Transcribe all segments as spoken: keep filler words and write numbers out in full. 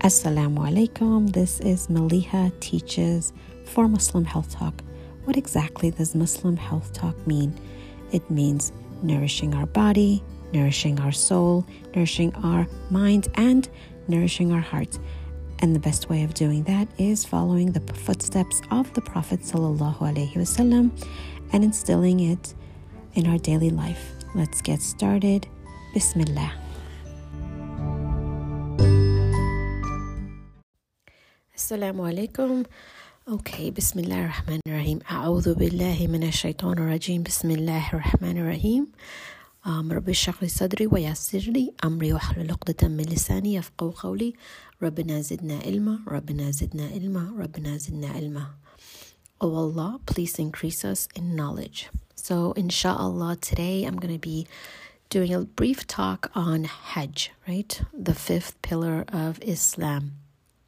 Assalamu alaikum. This is Maliha Teaches for Muslim Health Talk. What exactly does Muslim Health Talk mean? It means nourishing our body, nourishing our soul, nourishing our mind, and nourishing our heart. And the best way of doing that is following the footsteps of the Prophet sallallahu alaihi wasallam and instilling it in our daily life. Let's get started. Bismillah. Assalamu alaikum. Okay, Bismillah ar-Rahman ar-Rahim. A'udhu billahi minash shaitan ar-Rajim. Bismillah ar-Rahman ar-Rahim. Rabbi shrah li sadri wa yassir li amri wahlul 'uqdatan min lisani yafqahu qawli. Rabbana zidna ilma, Rabbana zidna ilma, Rabbana zidna ilma. Oh Allah, please increase us in knowledge. So, inshallah, today I'm going to be doing a brief talk on Hajj, right? The fifth pillar of Islam.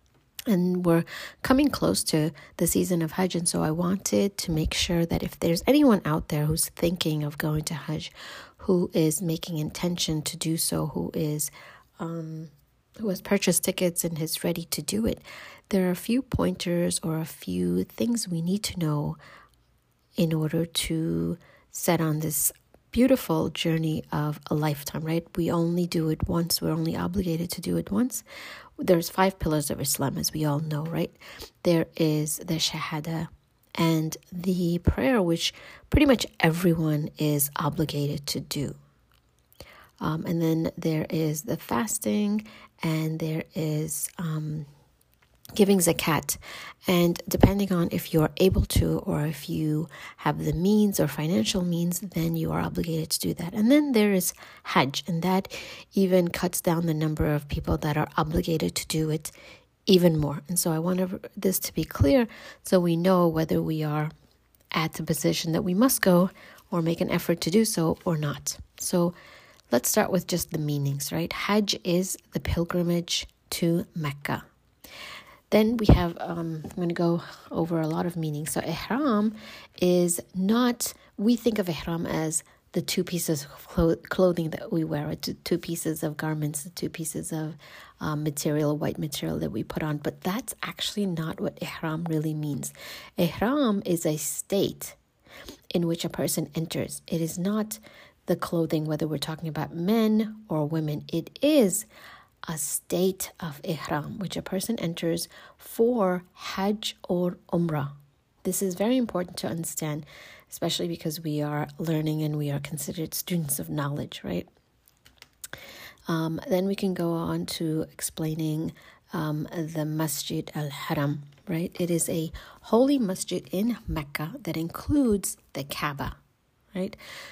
And we're coming close to the season of Hajj, and so I wanted to make sure that if there's anyone out there who's thinking of going to Hajj, who is making intention to do so, who is um, who has purchased tickets and is ready to do it, there are a few pointers or a few things we need to know in order to set on this beautiful journey of a lifetime, right? We only do it once. We're only obligated to do it once. There's five pillars of Islam, as we all know, right? There is the Shahada and the prayer, which pretty much everyone is obligated to do. Um, and then there is the fasting, and there is um, giving zakat. And depending on if you're able to, or if you have the means or financial means, then you are obligated to do that. And then there is Hajj, and that even cuts down the number of people that are obligated to do it even more. And so I want this to be clear so we know whether we are at the position that we must go or make an effort to do so or not. So let's start with just the meanings, right? Hajj is the pilgrimage to Mecca. Then we have, um, I'm going to go over a lot of meanings. So ihram is not, we think of ihram as the two pieces of clo- clothing that we wear, two, two pieces of garments, the two pieces of um, material, white material that we put on. But that's actually not what ihram really means. Ihram is a state in which a person enters. It is not the clothing, whether we're talking about men or women. It is a state of ihram, which a person enters for Hajj or Umrah. This is very important to understand, especially because we are learning and we are considered students of knowledge, right? Um, then we can go on to explaining um, the Masjid al-Haram, right? It is a holy masjid in Mecca that includes the Kaaba, right?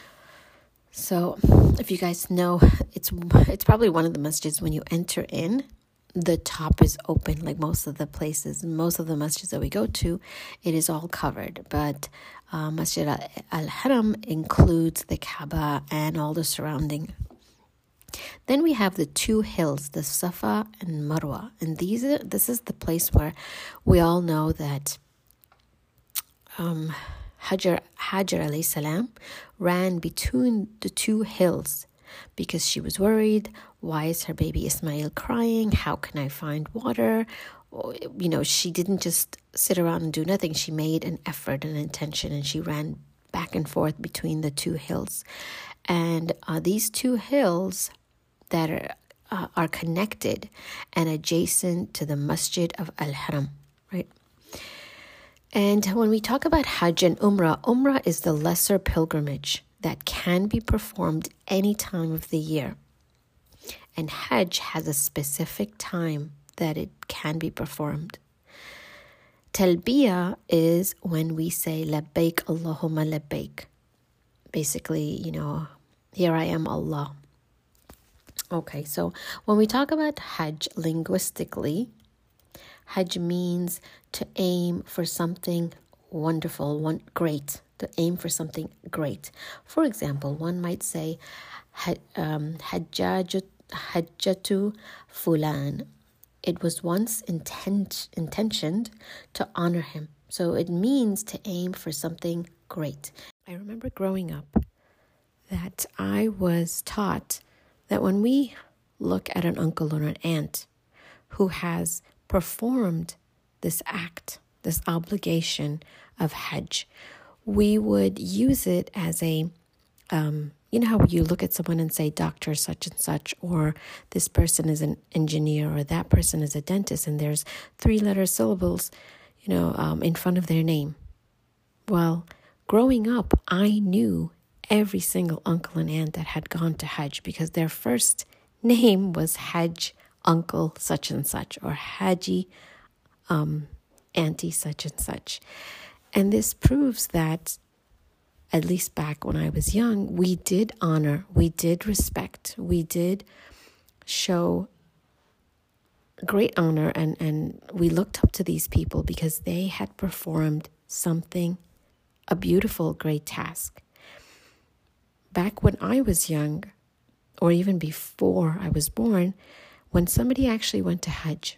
So if you guys know, it's it's probably one of the masjids when you enter in, the top is open like most of the places. Most of the masjids that we go to, it is all covered. But uh, Masjid al-Haram includes the Kaaba and all the surrounding. Then we have the two hills, the Safa and Marwa. And these are, this is the place where we all know that um, Hajar, Hajar alayhi salam ran between the two hills because she was worried. Why is her baby Ismail crying? How can I find water? You know, she didn't just sit around and do nothing. She made an effort, an intention, and she ran back and forth between the two hills. And uh, these two hills that are, uh, are connected and adjacent to the Masjid of Al-Haram, right? And when we talk about Hajj and Umrah, Umrah is the lesser pilgrimage that can be performed any time of the year. And Hajj has a specific time that it can be performed. Talbiyah is when we say, Labbaik Allahumma Labbaik. Basically, you know, here I am, Allah. Okay, so when we talk about Hajj linguistically, Hajj means to aim for something wonderful, one great, to aim for something great. For example, one might say, um, Hajjatu Fulan. It was once intent, intentioned to honor him. So it means to aim for something great. I remember growing up that I was taught that when we look at an uncle or an aunt who has performed this act, this obligation of Hajj. We would use it as a, um, you know how you look at someone and say doctor such and such, or this person is an engineer, or that person is a dentist, and there's three letter syllables, you know, um, in front of their name. Well, growing up, I knew every single uncle and aunt that had gone to Hajj because their first name was Hajj uncle such and such, or Haji um, auntie such and such. And this proves that, at least back when I was young, we did honor, we did respect, we did show great honor, and, and we looked up to these people because they had performed something, a beautiful, great task. Back when I was young, or even before I was born, when somebody actually went to Hajj,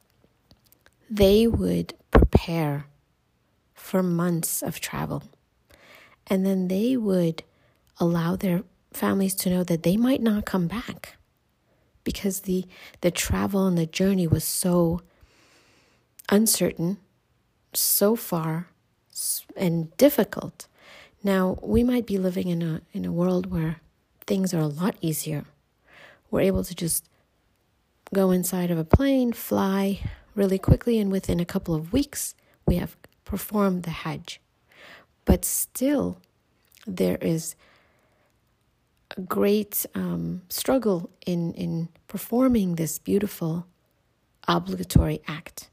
they would prepare for months of travel. And then they would allow their families to know that they might not come back because the, the travel and the journey was so uncertain, so far, and difficult. Now, we might be living in a in a world where things are a lot easier. We're able to just go inside of a plane, fly really quickly, and within a couple of weeks, we have performed the Hajj. But still, there is a great um, struggle in, in performing this beautiful obligatory act,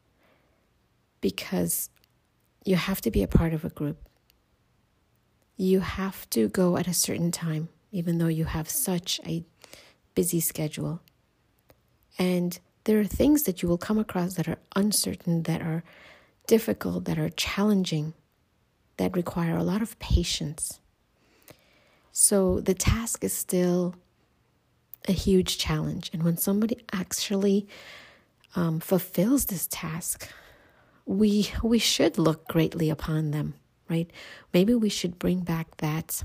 because you have to be a part of a group. You have to go at a certain time, even though you have such a busy schedule. And there are things that you will come across that are uncertain, that are difficult, that are challenging, that require a lot of patience. So the task is still a huge challenge. And when somebody actually um, fulfills this task, we we should look greatly upon them, right? Maybe we should bring back that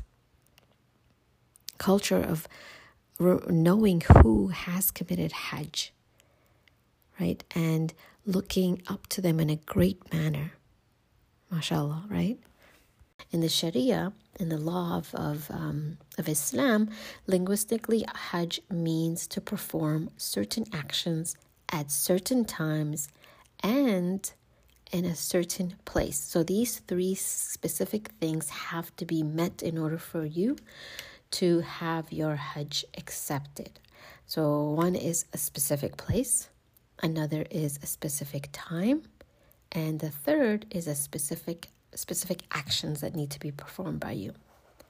culture of knowing who has committed Hajj, right? And looking up to them in a great manner. MashaAllah, right? In the Sharia, in the law of of, um, of Islam, linguistically, Hajj means to perform certain actions at certain times and in a certain place. So these three specific things have to be met in order for you to have your Hajj accepted. So one is a specific place, another is a specific time, and the third is a specific specific actions that need to be performed by you.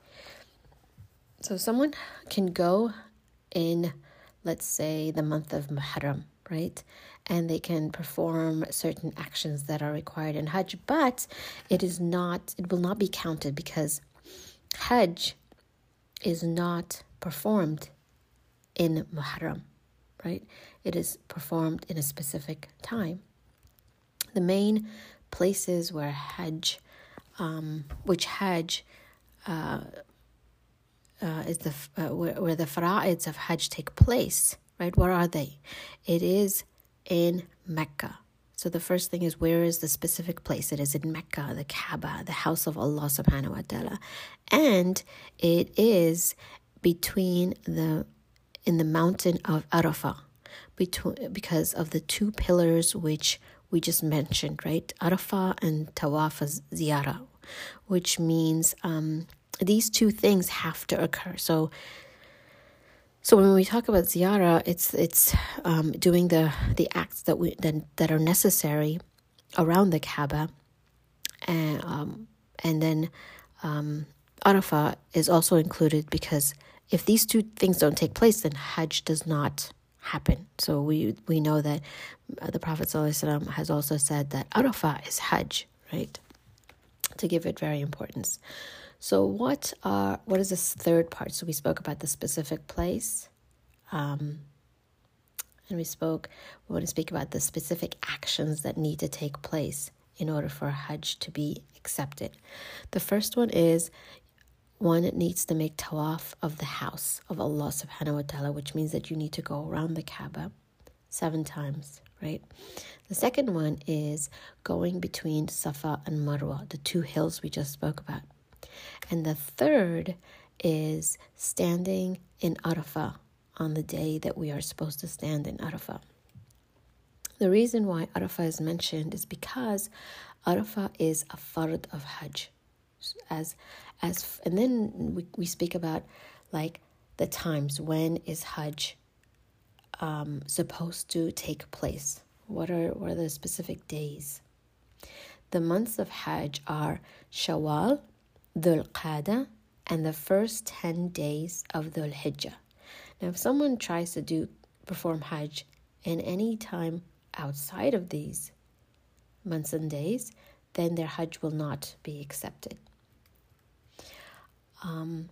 So someone can go in, let's say, the month of Muharram, right? And they can perform certain actions that are required in Hajj, but it is not, it will not be counted because Hajj is not performed in Muharram, right? It is performed in a specific time. The main places where Hajj, um, which Hajj uh, uh, is the uh, where, where the fara'ids of Hajj take place, right? Where are they? It is in Mecca. So the first thing is, where is the specific place? It is in Mecca, the Kaaba, the house of Allah subhanahu wa ta'ala. And it is between the, in the mountain of Arafah, between, because of the two pillars which we just mentioned, right? Arafah and Tawaf Ziyarah, which means um, these two things have to occur. So So when we talk about ziyarah, it's it's um, doing the, the acts that we that, that are necessary around the Kaaba, and um, and then um, Arafah is also included, because if these two things don't take place, then Hajj does not happen. So we we know that the Prophet ﷺ has also said that Arafah is Hajj, right? To give it very importance. So what are what is this third part? So we spoke about the specific place, um, and we spoke. We want to speak about the specific actions that need to take place in order for Hajj to be accepted. The first one is one needs to make tawaf of the house of Allah subhanahu wa ta'ala, which means that you need to go around the Kaaba seven times, right? The second one is going between Safa and Marwa, the two hills we just spoke about. And the third is standing in Arafah on the day that we are supposed to stand in Arafah. The reason why Arafah is mentioned is because Arafah is a fard of Hajj. As, as, and then we, we speak about like the times when is Hajj um, supposed to take place. What are, what are the specific days? The months of Hajj are Shawwal, Dhul Qa'dah, and the first ten days of Dhul Hijjah. Now, if someone tries to do perform Hajj in any time outside of these months and days, then their Hajj will not be accepted. Um,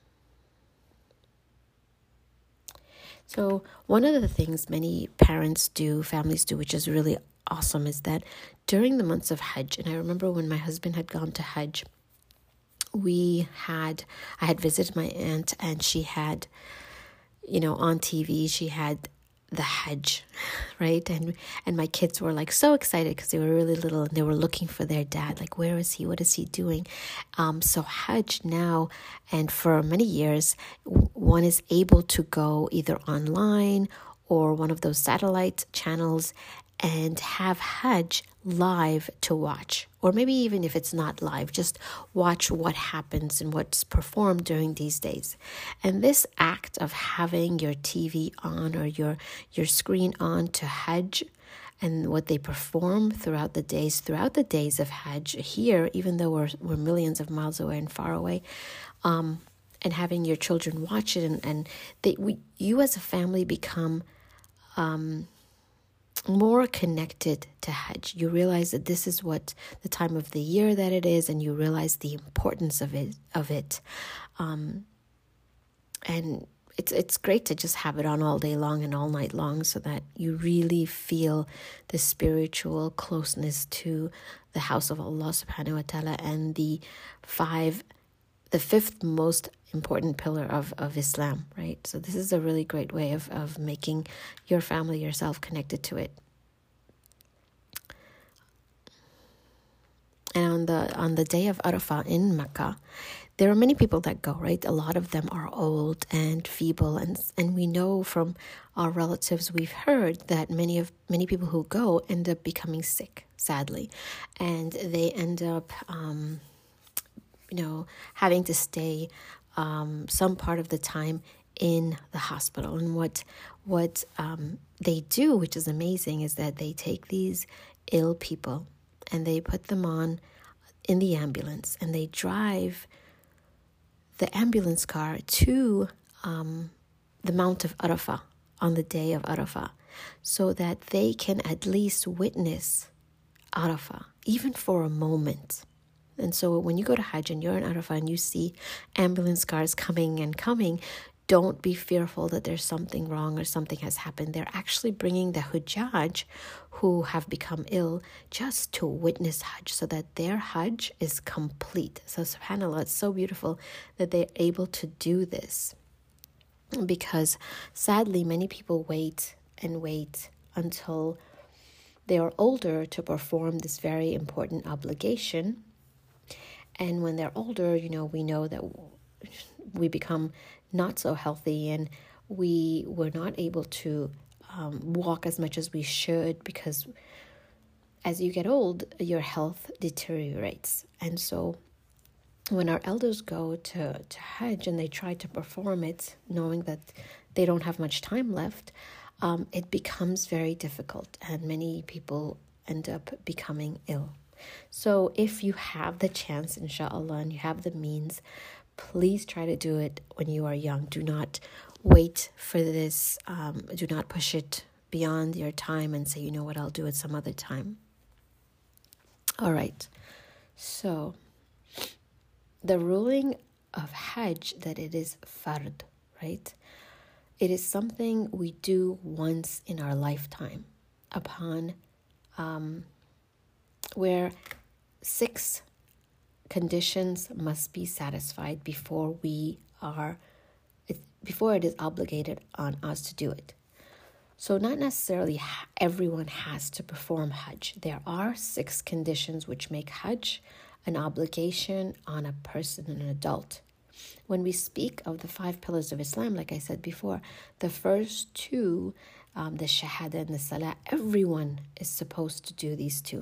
so one of the things many parents do, families do, which is really awesome, is that during the months of Hajj, and I remember when my husband had gone to Hajj, we had, I had visited my aunt, and she had, you know, on T V, she had the Hajj, right? And and my kids were like so excited because they were really little and they were looking for their dad. Like, where is he? What is he doing? Um, so Hajj now, and for many years, one is able to go either online or one of those satellite channels and have Hajj live to watch. Or maybe even if it's not live, just watch what happens and what's performed during these days. And this act of having your T V on or your, your screen on to Hajj and what they perform throughout the days, throughout the days of Hajj here, even though we're, we're millions of miles away and far away, um, and having your children watch it, and, and they, we, you as a family become um, more connected to Hajj. You realize that this is what the time of the year that it is, and you realize the importance of it. Of it, um, and it's it's great to just have it on all day long and all night long, so that you really feel the spiritual closeness to the house of Allah Subhanahu wa Taala and the five. The fifth most important pillar of, of Islam, right? So this is a really great way of, of making your family, yourself connected to it. And on the on the day of Arafah in Mecca, there are many people that go, right? A lot of them are old and feeble, and and we know from our relatives, we've heard that many of many people who go end up becoming sick, sadly, and they end up um, you know, having to stay um, some part of the time in the hospital. And what what um, they do, which is amazing, is that they take these ill people and they put them on in the ambulance, and they drive the ambulance car to um, the Mount of Arafah on the day of Arafah, so that they can at least witness Arafah, even for a moment. And so when you go to Hajj and you're in Arafah and you see ambulance cars coming and coming, don't be fearful that there's something wrong or something has happened. They're actually bringing the Hujjaj who have become ill just to witness Hajj, so that their Hajj is complete. So subhanAllah, it's so beautiful that they're able to do this, because sadly many people wait and wait until they are older to perform this very important obligation. And when they're older, you know, we know that we become not so healthy, and we were not able to um, walk as much as we should, because as you get old, your health deteriorates. And so when our elders go to, to Hajj and they try to perform it, knowing that they don't have much time left, um, it becomes very difficult, and many people end up becoming ill. So if you have the chance, inshallah, and you have the means, please try to do it when you are young. Do not wait for this. Um, do not push it beyond your time and say, you know what, I'll do it some other time. All right. So the ruling of Hajj, that it is fard, right? It is something we do once in our lifetime, upon um where six conditions must be satisfied before we are, before it is obligated on us to do it. So not necessarily everyone has to perform Hajj. There are six conditions which make Hajj an obligation on a person, an adult. When we speak of the five pillars of Islam, like I said before, the first two, um, the Shahada and the Salah, everyone is supposed to do these two.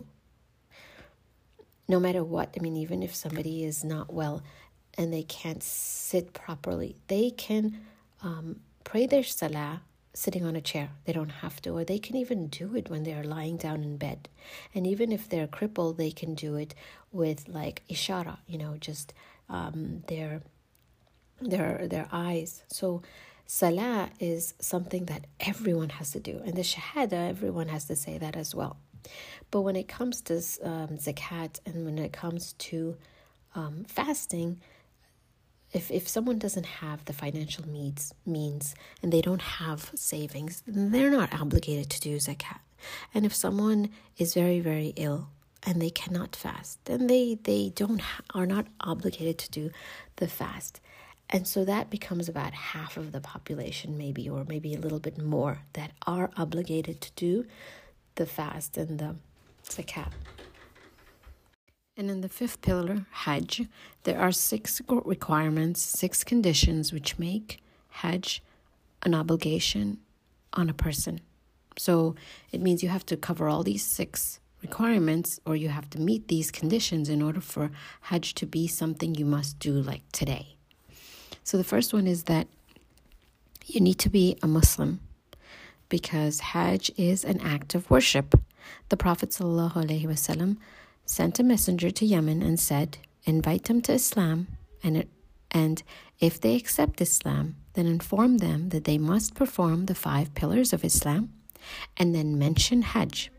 No matter what, I mean, even if somebody is not well and they can't sit properly, they can um, pray their Salah sitting on a chair. They don't have to, or they can even do it when they are lying down in bed. And even if they're crippled, they can do it with like ishara, you know, just um, their their their eyes. So Salah is something that everyone has to do, and the Shahada, everyone has to say that as well. But when it comes to um, zakat, and when it comes to um, fasting, If if someone doesn't have the financial needs means and they don't have savings, then they're not obligated to do zakat. And if someone is very, very ill and they cannot fast, then they, they don't are not obligated to do the fast. And so that becomes about half of the population maybe, or maybe a little bit more, that are obligated to do the fast and the zakat. And in the fifth pillar, Hajj, there are six requirements, six conditions which make Hajj an obligation on a person. So it means you have to cover all these six requirements, or you have to meet these conditions in order for Hajj to be something you must do like today. So the first one is that you need to be a Muslim, because Hajj is an act of worship. The Prophet sallallahu alaihi wasallam sent a messenger to Yemen and said, invite them to Islam, and it, and if they accept Islam, then inform them that they must perform the five pillars of Islam, and then mention Hajj.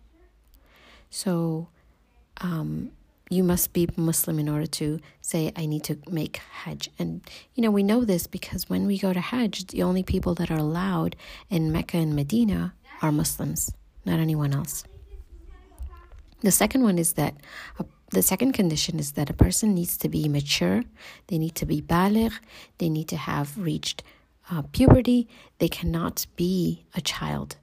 So um, you must be Muslim in order to say, I need to make Hajj. And, you know, we know this because when we go to Hajj, the only people that are allowed in Mecca and Medina are Muslims, not anyone else. The second one is that, uh, the second condition is that a person needs to be mature, they need to be baligh, they need to have reached uh, puberty, they cannot be a child.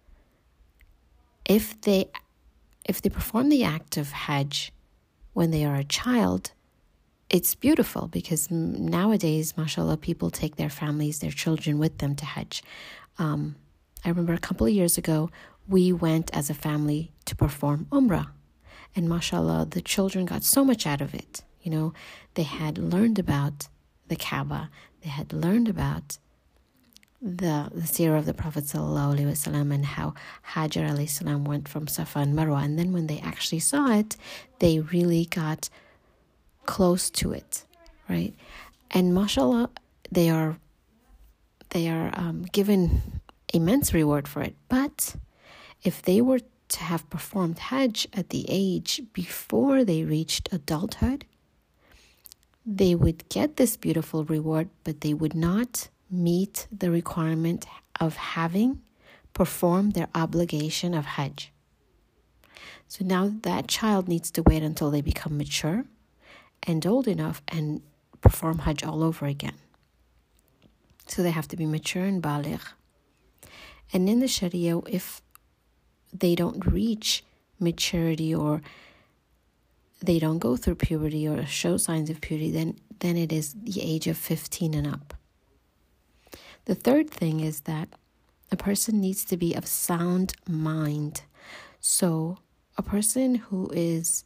If they, if they perform the act of Hajj when they are a child, it's beautiful, because nowadays, mashallah, people take their families, their children with them to Hajj. Um, I remember a couple of years ago, we went as a family to perform Umrah. And mashallah, the children got so much out of it. You know, they had learned about the Kaaba. They had learned about the, the seerah of the Prophet sallallahu alaihi wasallam, and how Hajar alayhi salam went from Safa and Marwa. And then when they actually saw it, they really got close to it, right? And mashallah, they are, they are um, given immense reward for it. But if they were to have performed Hajj at the age before they reached adulthood, they would get this beautiful reward, but they would not meet the requirement of having performed their obligation of Hajj. So now that child needs to wait until they become mature and old enough and perform Hajj all over again. So they have to be mature and baligh. And in the Sharia, if they don't reach maturity, or they don't go through puberty or show signs of puberty, then, then it is the age of fifteen and up. The third thing is that a person needs to be of sound mind. So a person who is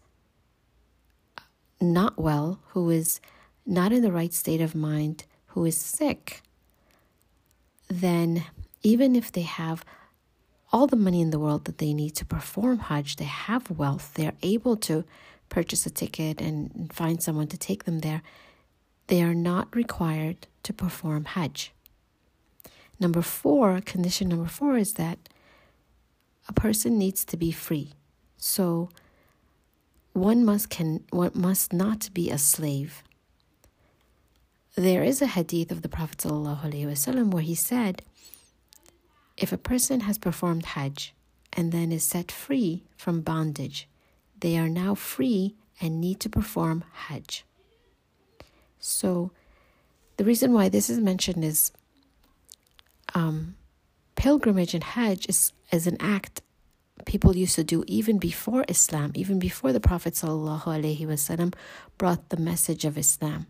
not well, who is not in the right state of mind, who is sick, then even if they have all the money in the world that they need to perform Hajj, they have wealth, they're able to purchase a ticket and find someone to take them there, they are not required to perform Hajj. Number four, condition number four is that a person needs to be free. So one must can one must not be a slave. There is a hadith of the Prophet ﷺ where he said, if a person has performed Hajj and then is set free from bondage, they are now free and need to perform Hajj. So the reason why this is mentioned is um, pilgrimage and Hajj is, is an act people used to do even before Islam, even before the Prophet sallallahu alaihi wasallam brought the message of Islam.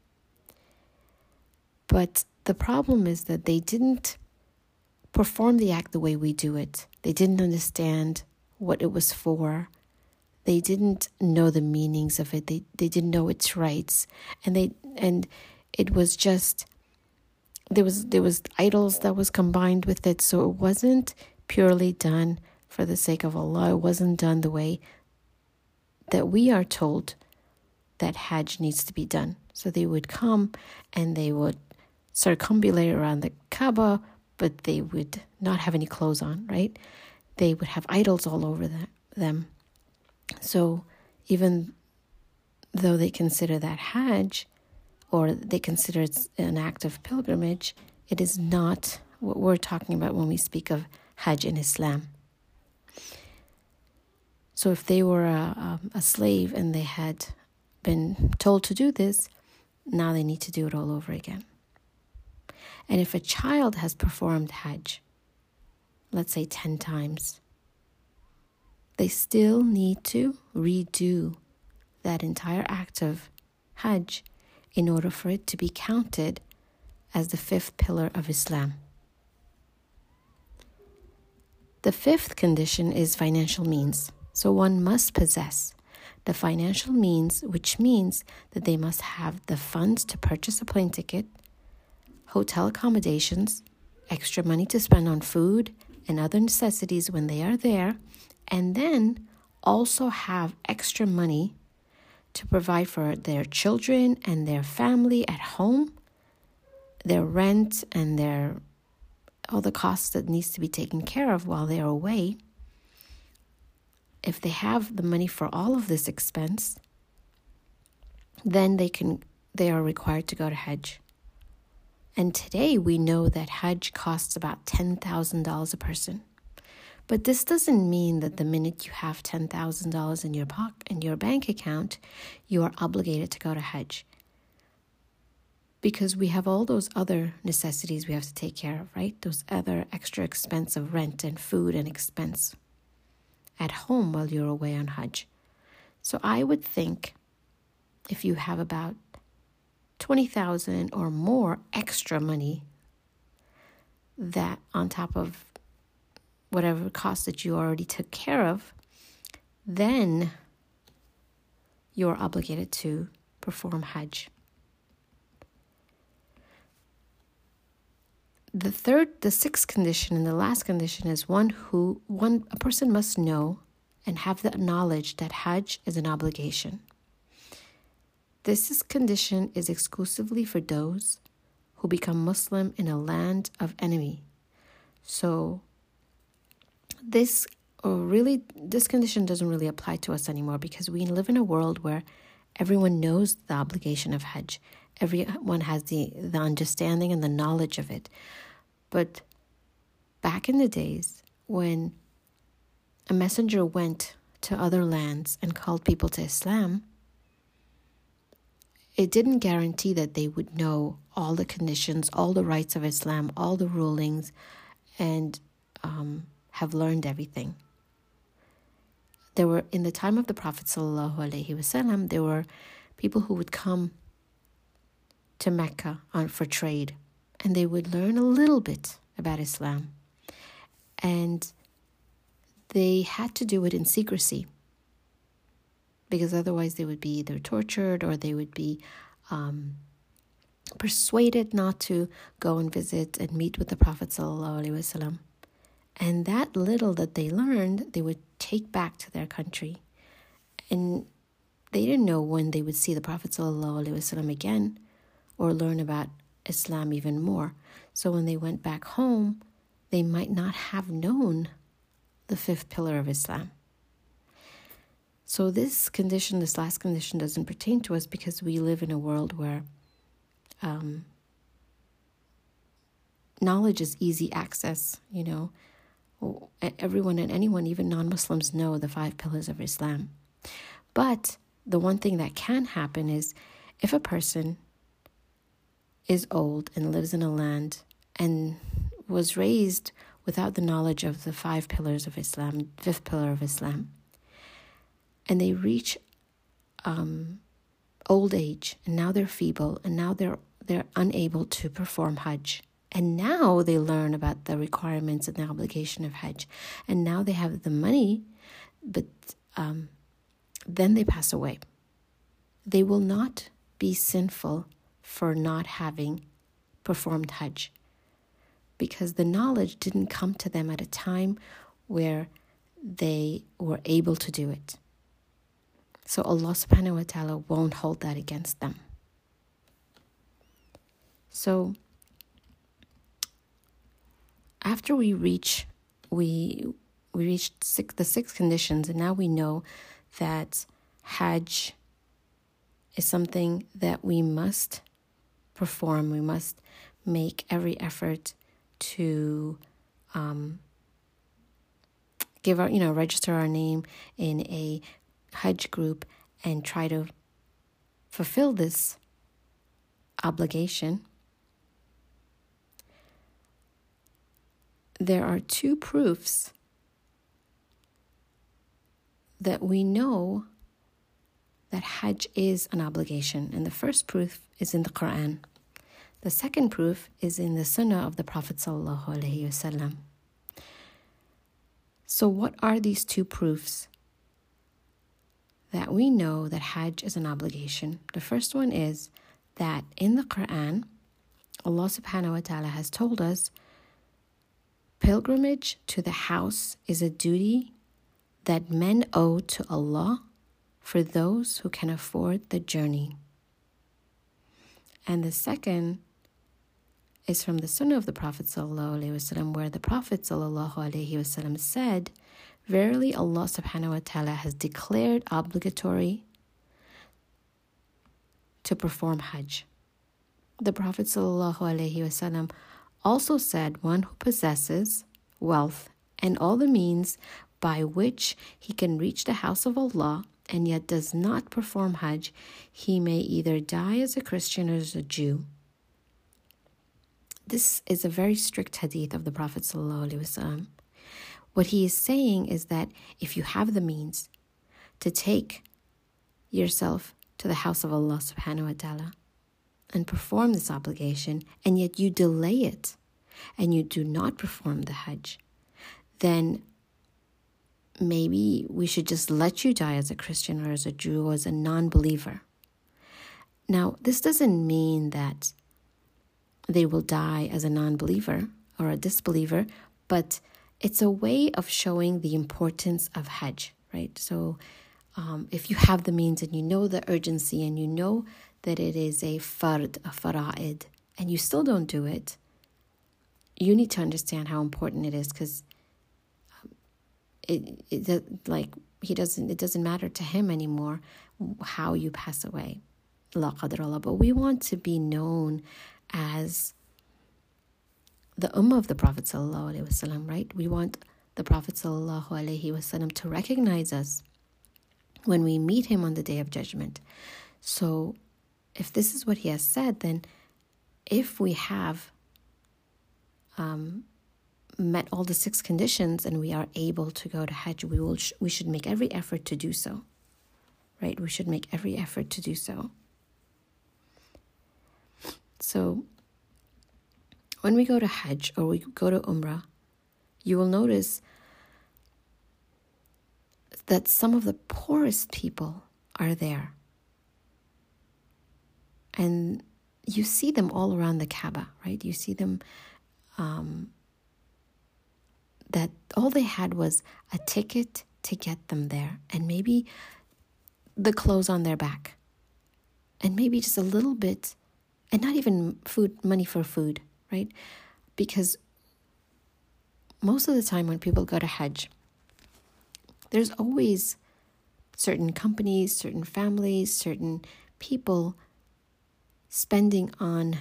But the problem is that they didn't perform the act the way we do it. They didn't understand what it was for. They didn't know the meanings of it. They they didn't know its rights, and they and it was just there was there was idols that was combined with it. So it wasn't purely done for the sake of Allah. It wasn't done the way that we are told that Hajj needs to be done. So they would come and they would circumambulate around the Kaaba, but they would not have any clothes on, right? They would have idols all over the, them. So even though they consider that Hajj, or they consider it an act of pilgrimage, it is not what we're talking about when we speak of Hajj in Islam. So if they were a, a, a slave and they had been told to do this, now they need to do it all over again. And if a child has performed Hajj, let's say ten times, they still need to redo that entire act of Hajj in order for it to be counted as the fifth pillar of Islam. The fifth condition is financial means. So one must possess the financial means, which means that they must have the funds to purchase a plane ticket, hotel accommodations, extra money to spend on food and other necessities when they are there, and then also have extra money to provide for their children and their family at home, their rent and their all the costs that needs to be taken care of while they're away. If they have the money for all of this expense, then they can they are required to go to Hajj. And today we know that Hajj costs about ten thousand dollars a person. But this doesn't mean that the minute you have ten thousand dollars in your pocket, in your bank account, you are obligated to go to Hajj. Because we have all those other necessities we have to take care of, right? Those other extra expense of rent and food and expense at home while you're away on Hajj. So I would think if you have about twenty thousand dollars or more extra money, that on top of whatever cost that you already took care of, then you're obligated to perform Hajj. The third, the sixth condition and the last condition is one who one a person must know and have the knowledge that Hajj is an obligation. This is condition is exclusively for those who become Muslim in a land of enemy. So this or really this condition doesn't really apply to us anymore, because we live in a world where everyone knows the obligation of Hajj. Everyone has the, the understanding and the knowledge of it. But back in the days when a messenger went to other lands and called people to Islam, it didn't guarantee that they would know all the conditions, all the rights of Islam, all the rulings, and um, have learned everything. There were, in the time of the Prophet sallallahu alaihi wasallam, there were people who would come to Mecca on, for trade, and they would learn a little bit about Islam. And they had to do it in secrecy, because otherwise they would be either tortured or they would be um, persuaded not to go and visit and meet with the Prophet sallallahu alaihi wasallam. And that little that they learned, they would take back to their country. And they didn't know when they would see the Prophet sallallahu alaihi wasallam again or learn about Islam even more. So when they went back home, they might not have known the fifth pillar of Islam. So this condition, this last condition, doesn't pertain to us, because we live in a world where um, knowledge is easy access, you know. Everyone and anyone, even non-Muslims, know the five pillars of Islam. But the one thing that can happen is if a person is old and lives in a land and was raised without the knowledge of the five pillars of Islam, fifth pillar of Islam, and they reach um, old age, and now they're feeble, and now they're they're unable to perform Hajj. And now they learn about the requirements and the obligation of Hajj. And now they have the money, but um, then they pass away. They will not be sinful for not having performed Hajj, because the knowledge didn't come to them at a time where they were able to do it. So Allah subhanahu wa ta'ala won't hold that against them. So after we reach, we we reached six, the six conditions, and now we know that Hajj is something that we must perform. We must make every effort to um, give our, you know, register our name in a Hajj group and try to fulfill this obligation. There are two proofs that we know that Hajj is an obligation. And the first proof is in the Quran. The second proof is in the Sunnah of the Prophet sallallahu alaihi wasallam. So what are these two proofs that we know that Hajj is an obligation? The first one is that in the Quran, Allah subhanahu wa ta'ala has told us pilgrimage to the house is a duty that men owe to Allah for those who can afford the journey. And the second is from the Sunnah of the Prophet sallallahu alaihi wasallam, where the Prophet sallallahu alaihi wasallam said, verily Allah subhanahu wa ta'ala has declared obligatory to perform Hajj. The Prophet sallallahu alaihi wasallam also said, one who possesses wealth and all the means by which he can reach the house of Allah and yet does not perform Hajj, he may either die as a Christian or as a Jew. This is a very strict hadith of the Prophet sallallahu alaihi wasallam. What he is saying is that if you have the means to take yourself to the house of Allah subhanahu wa ta'ala and perform this obligation, and yet you delay it and you do not perform the Hajj, then maybe we should just let you die as a Christian or as a Jew or as a non-believer. Now, this doesn't mean that they will die as a non-believer or a disbeliever, but it's a way of showing the importance of Hajj, right? So um, if you have the means and you know the urgency and you know that it is a fard, a fara'id, and you still don't do it, you need to understand how important it is, because it, it like he doesn't it doesn't matter to him anymore how you pass away. La qadr Allah. But we want to be known as the ummah of the Prophet sallallahu alaihi wasallam, right? We want the Prophet sallallahu alaihi wasallam to recognize us when we meet him on the Day of Judgment. So if this is what he has said, then if we have um, met all the six conditions and we are able to go to Hajj, we will sh- we should make every effort to do so, right? We should make every effort to do so. So when we go to Hajj or we go to Umrah, you will notice that some of the poorest people are there. And you see them all around the Kaaba, right? You see them, um, that all they had was a ticket to get them there, and maybe the clothes on their back, and maybe just a little bit, and not even food, money for food, right? Because most of the time when people go to Hajj, there's always certain companies, certain families, certain people spending on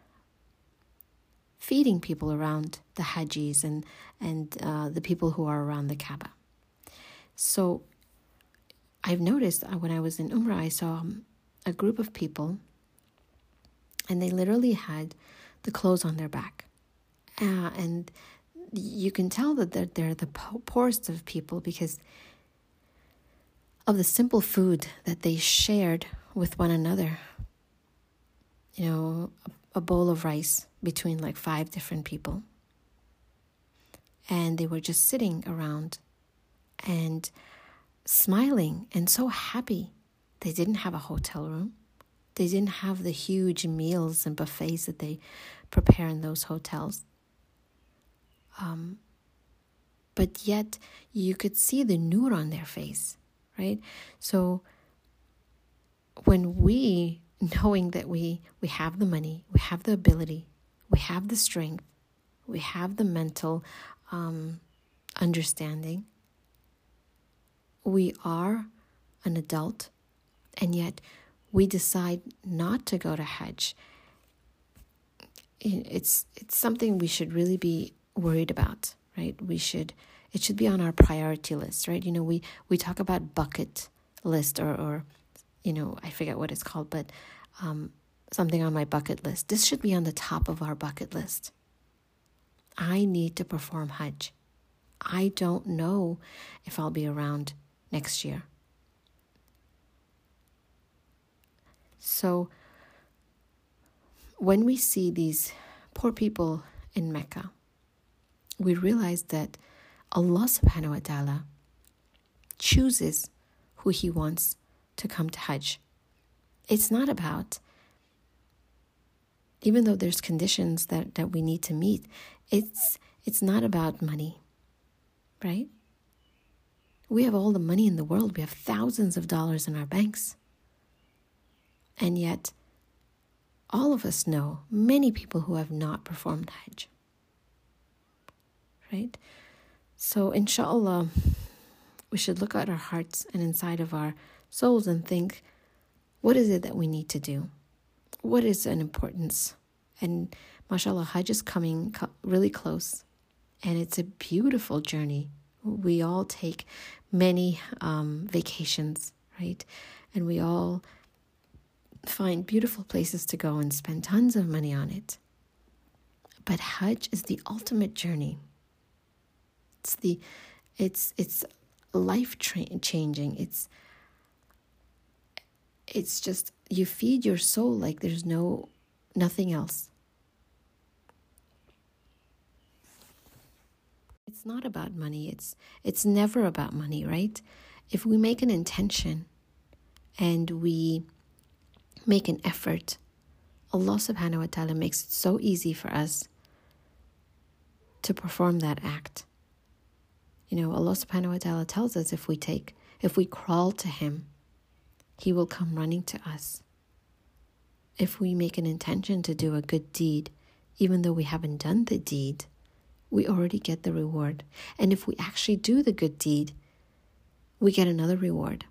feeding people around the Hajjis and, and uh, the people who are around the Kaaba. So I've noticed when I was in Umrah, I saw a group of people, and they literally had the clothes on their back. Uh, and you can tell that they're, they're the poorest of people because of the simple food that they shared with one another. You know, a, a bowl of rice between like five different people. And they were just sitting around and smiling and so happy. They didn't have a hotel room. They didn't have the huge meals and buffets that they prepare in those hotels. Um, but yet you could see the nur on their face, right? So when we, knowing that we, we have the money, we have the ability, we have the strength, we have the mental um, understanding, we are an adult, and yet we decide not to go to Hajj. It's it's something we should really be worried about, right? We should it should be on our priority list, right? You know, we, we talk about bucket list or, or you know, I forget what it's called, but um, something on my bucket list. This should be on the top of our bucket list. I need to perform Hajj. I don't know if I'll be around next year. So when we see these poor people in Mecca, we realize that Allah subhanahu wa ta'ala chooses who He wants to come to Hajj. It's not about, even though there's conditions that, that we need to meet, it's it's not about money, right? We have all the money in the world. We have thousands of dollars in our banks. And yet, all of us know many people who have not performed Hajj, right? So, inshallah, we should look at our hearts and inside of our souls and think, what is it that we need to do? What is an importance? And mashallah, Hajj is coming really close. And it's a beautiful journey. We all take many um, vacations, right? And we all find beautiful places to go and spend tons of money on it. But Hajj is the ultimate journey. It's the, it's it's life tra- changing. It's it's just you feed your soul like there's no nothing else. It's not about money. It's it's never about money, right? If we make an intention and we make an effort, Allah subhanahu wa ta'ala makes it so easy for us to perform that act. You know, Allah subhanahu wa ta'ala tells us if we take, if we crawl to Him, He will come running to us. If we make an intention to do a good deed, even though we haven't done the deed, we already get the reward. And if we actually do the good deed, we get another reward.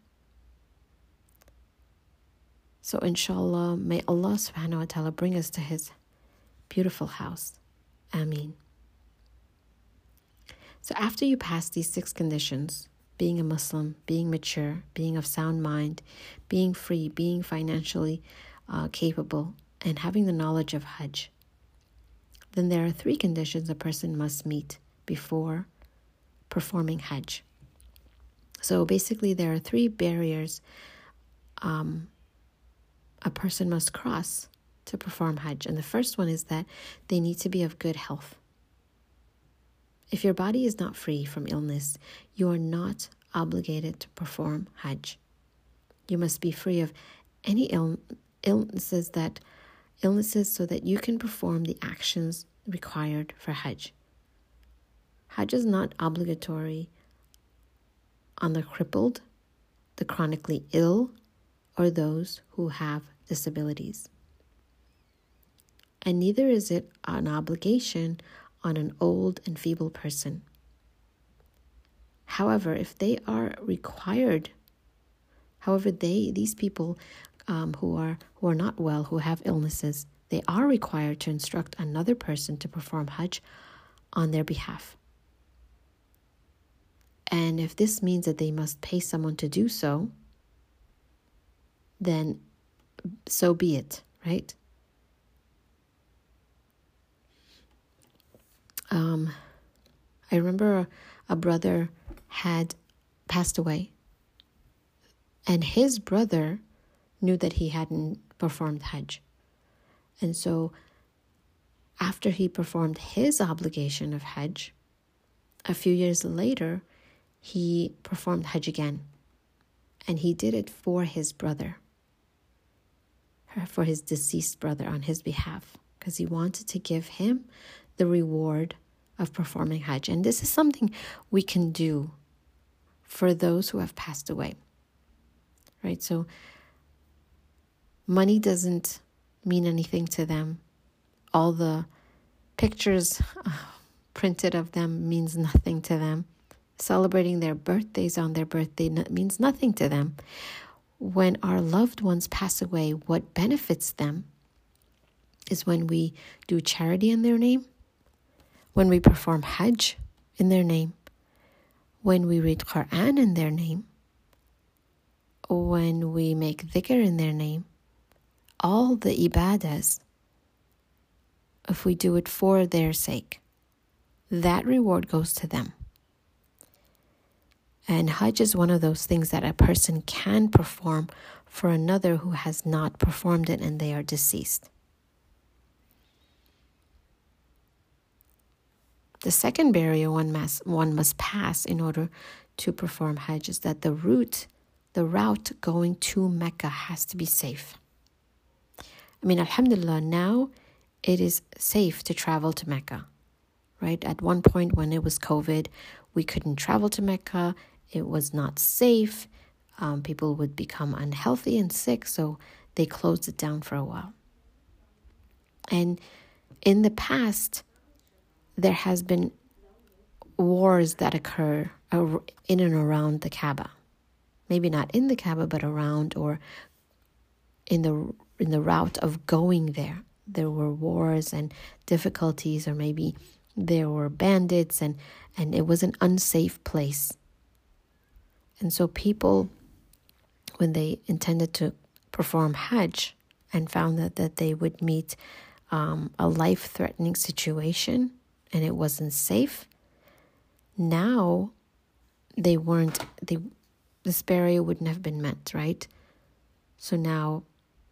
So inshallah, may Allah subhanahu wa ta'ala bring us to His beautiful house. Ameen. So after you pass these six conditions, being a Muslim, being mature, being of sound mind, being free, being financially uh, capable, and having the knowledge of Hajj, then there are three conditions a person must meet before performing Hajj. So basically there are three barriers um, a person must cross to perform Hajj. And the first one is that they need to be of good health. If your body is not free from illness, you are not obligated to perform Hajj. You must be free of any Ill- illnesses that illnesses so that you can perform the actions required for Hajj. Hajj is not obligatory on the crippled, the chronically ill, or those who have disabilities. And neither is it an obligation on an old and feeble person. However, if they are required, however, they these people um, who are who are not well, who have illnesses, they are required to instruct another person to perform Hajj on their behalf. And if this means that they must pay someone to do so, then so be it, right? Um, I remember a, a brother had passed away, and his brother knew that he hadn't performed Hajj. And so after he performed his obligation of Hajj, a few years later, he performed Hajj again. And he did it for his brother, for his deceased brother on his behalf, because he wanted to give him the reward of performing Hajj. And this is something we can do for those who have passed away, right? So money doesn't mean anything to them. All the pictures uh, printed of them means nothing to them. Celebrating their birthdays on their birthday means nothing to them. When our loved ones pass away, what benefits them is when we do charity in their name, when we perform Hajj in their name, when we read Quran in their name, when we make dhikr in their name. All the ibadahs, if we do it for their sake, that reward goes to them. And Hajj is one of those things that a person can perform for another who has not performed it and they are deceased. The second barrier one must, one must pass in order to perform Hajj is that the route, the route going to Mecca has to be safe. I mean, alhamdulillah, now it is safe to travel to Mecca, right? At one point when it was COVID, we couldn't travel to Mecca. It was not safe. Um, people would become unhealthy and sick, so they closed it down for a while. And in the past, there has been wars that occur in and around the Kaaba. Maybe not in the Kaaba, but around or in the in the route of going there. There were wars and difficulties, or maybe there were bandits, and, and it was an unsafe place. And so people, when they intended to perform Hajj and found that, that they would meet um, a life-threatening situation and it wasn't safe, now they weren't, they, this barrier wouldn't have been met, right? So now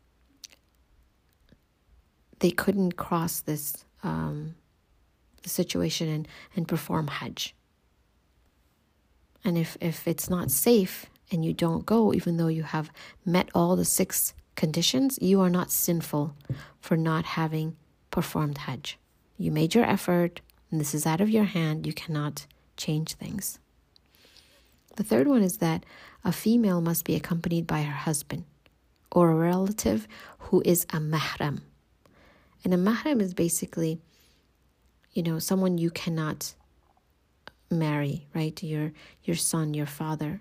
they couldn't cross this um, situation and, and perform Hajj. And if, if it's not safe and you don't go, even though you have met all the six conditions, you are not sinful for not having performed Hajj. You made your effort, and this is out of your hand. You cannot change things. The third one is that a female must be accompanied by her husband or a relative who is a mahram. And a mahram is basically, you know, someone you cannot marry, right? Your your son, your father.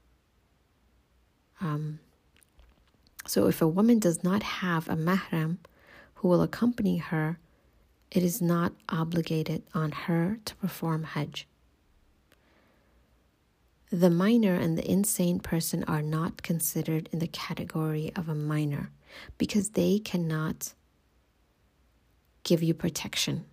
Um, so if a woman does not have a mahram who will accompany her, it is not obligated on her to perform Hajj. The minor and the insane person are not considered in the category of a minor because they cannot give you protection.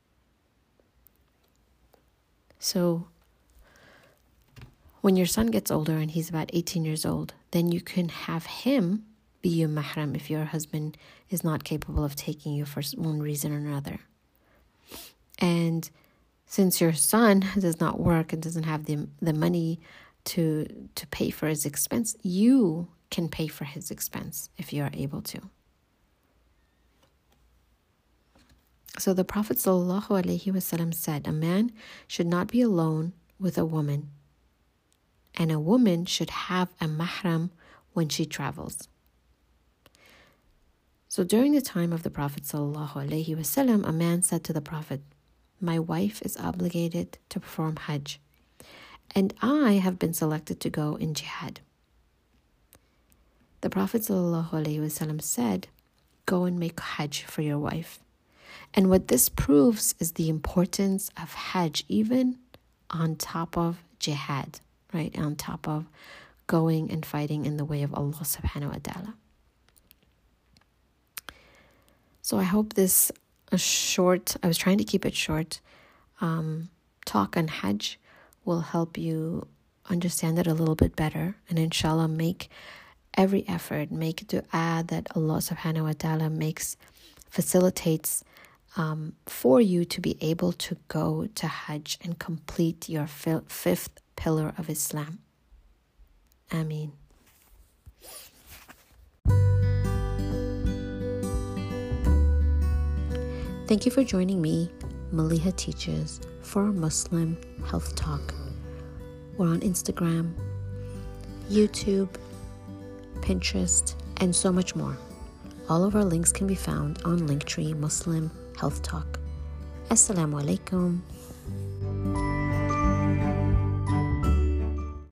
So when your son gets older and he's about eighteen years old, then you can have him be your mahram if your husband is not capable of taking you for one reason or another. And since your son does not work and doesn't have the the money to to pay for his expense, you can pay for his expense if you are able to. So the Prophet ﷺ said, a man should not be alone with a woman, and a woman should have a mahram when she travels. So during the time of the Prophet ﷺ, a man said to the Prophet, my wife is obligated to perform Hajj, and I have been selected to go in jihad. The Prophet ﷺ said, go and make Hajj for your wife. And what this proves is the importance of Hajj, even on top of jihad, right? On top of going and fighting in the way of Allah subhanahu wa ta'ala. So I hope this a short, I was trying to keep it short, um, talk on Hajj will help you understand it a little bit better, and inshallah make every effort, make dua that Allah subhanahu wa ta'ala makes, facilitates um, for you to be able to go to Hajj and complete your fifth pillar of Islam. Ameen. Thank you for joining me, Maliha Teaches, for Muslim Health Talk. We're on Instagram, YouTube, Pinterest, and so much more. All of our links can be found on Linktree Muslim Health Talk. Assalamu alaikum.